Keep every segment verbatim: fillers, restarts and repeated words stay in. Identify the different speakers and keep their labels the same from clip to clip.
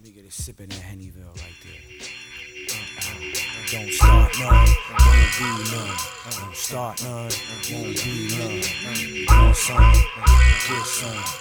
Speaker 1: Nigga that's sipping that Hennyville right there. Don't start none, won't be none. Don't start none, won't be none. Want some, get some.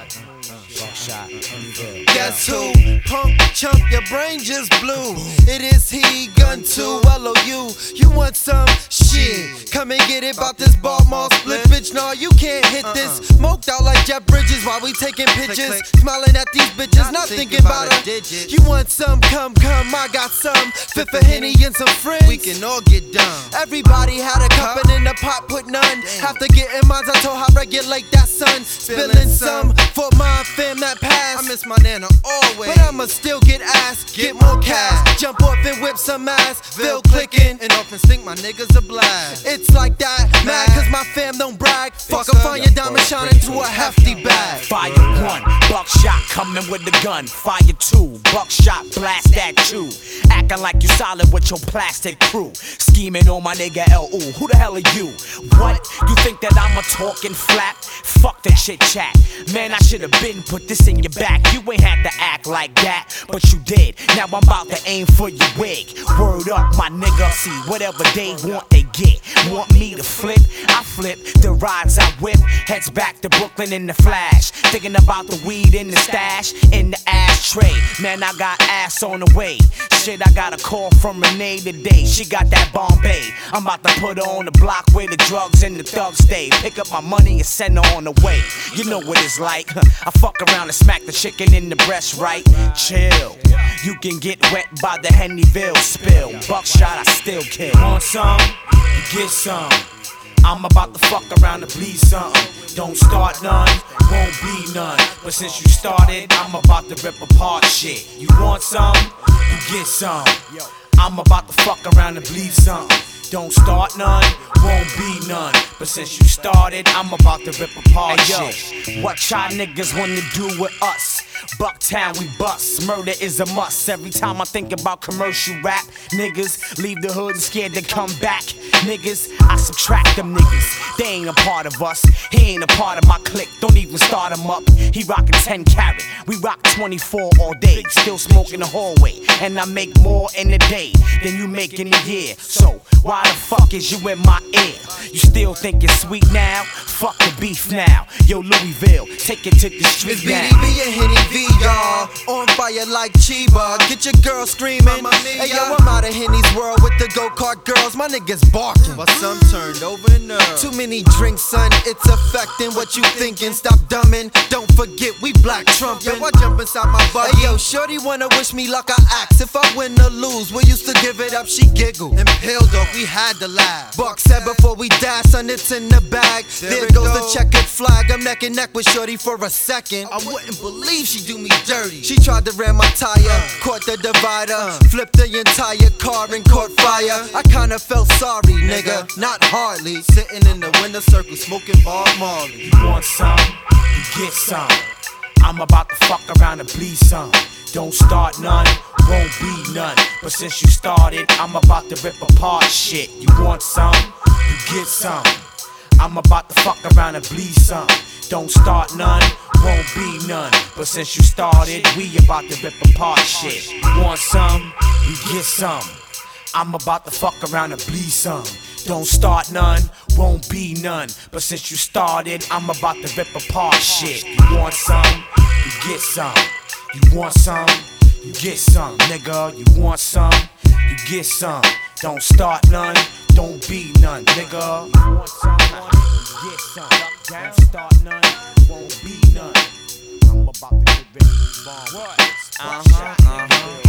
Speaker 1: Buckshot, Hennyville.
Speaker 2: Guess who? Punk chump, your brain just blew. It is he, gun two, L O U. You want some shit? Come and get it, bout this Baltimore split. Bitch, nah, you can't hit this. Smoked out like Jeff Bridges while we taking pictures. Smiling at these bitches, not thinking about a digit. You want some? Come, come, I got some. Fifth of Henny and some friends. We can all get done. Everybody had a cup and in the pot put none. Have to get in mines, I told how regulate that sun. Spilling some for my fam that passed. I miss my nana always, but I'ma still get ass, get more cash. Jump off and whip some ass, feel clicking. And off instinct, my niggas a blast. It's like that, mad cause my fam don't brag. Fuck up on your diamond shining through a hefty bag.
Speaker 1: Fire one, buckshot coming with the gun. Fire two, buckshot blast at you. Acting like you solid with your plastic crew. Scheming on my nigga L U. Who the hell are you? What? You think that I'm a talking flap? Fuck the chit chat. Man, I should've been put this in your back. You ain't had to act like that, but you did. Now I'm about to aim for your wig. Word up, my nigga. See, whatever they want, they get. Want me to flip? I flip. The rides I whip. Heads back to Brooklyn in the flash. Thinking about the weed in the stash, in the ashtray. Man, I got ass on the way. Shit, I got a call from Renee today. She got that Bombay. I'm about to put her on the block where the drugs and the thugs stay. Pick up my money and send her on the way. You know what it's like. I fuck around and smack the chicken in the breast, right? Chill. You can get wet by the Hennyville spill. Buckshot, I still kill. Want some? You get some. I'm about to fuck around and bleed something. Don't start none, won't be none. But since you started, I'm about to rip apart shit. You want some? You get some. I'm about to fuck around and bleed something. Don't start none, won't be none. But since you started, I'm about to rip apart hey, shit. Yo, what y'all niggas wanna do with us? Bucktown, we bust. Murder is a must. Every time I think about commercial rap, niggas leave the hood and scared to come back. Niggas, I subtract them niggas. They ain't a part of us. He ain't a part of my clique. Don't even start him up. He rockin' ten carat. We rock twenty-four all day. Still smoke in the hallway. And I make more in a day than you make in a year. So why the fuck is you in my ear? You still think it's sweet now? Fuck the beef now. Yo, Louisville, take it to the street
Speaker 2: it's
Speaker 1: now.
Speaker 2: B D B and Henny V, y'all. On fire like Chiba. Get your girl screaming. Hey, yo, I'm out of Henny's world with the go-kart girls. My niggas barking, but some turned over in nerves. Too many drinks, son. It's affecting what you thinking. Stop dumbing. Don't forget, we black trumpin'. Yo, I jump inside my buggy. Hey, yo, shorty wanna wish me luck. I ask if I win or lose. We used to give it up, she giggled. And peeled off, we had to laugh. Buck said before we dash, son, it's in the bag. There, there goes go. the checkered flag. I'm neck and neck with shorty for a second. I wouldn't believe she do me dirty. She tried to ram my tire, uh, caught the divider, uh, flipped the entire car and caught fire. I kinda felt sorry, nigga, not hardly. Sitting in the winter circle, smoking Bob Marley.
Speaker 1: You want some? You get some. I'm about to fuck around and bleed some. Don't start none, won't be none. But since you started, I'm about to rip apart shit. You want some? You get some. I'm about to fuck around and bleed some. Don't start none, won't be none. But since you started, we about to rip apart shit. You want some? You get some. I'm about to fuck around and bleed some. Don't start none, won't be none. But since you started, I'm about to rip apart shit. You want some? You get some. You want some? You get some, nigga. You want some? You get some. Don't start none, don't be none, nigga. You want some? You get some. Don't start none, won't be none. I'm about to get ready to bomb. What? Uh huh. Uh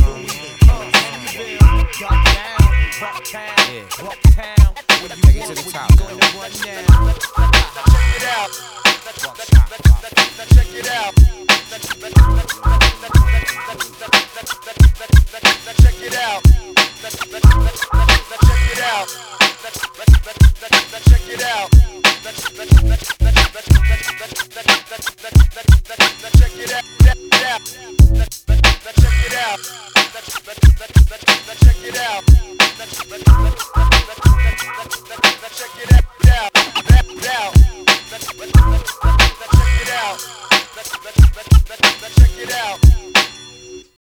Speaker 1: huh. Drop down, rock town, rock town. Where you want, where you gonna run now? Check it out. Check it out.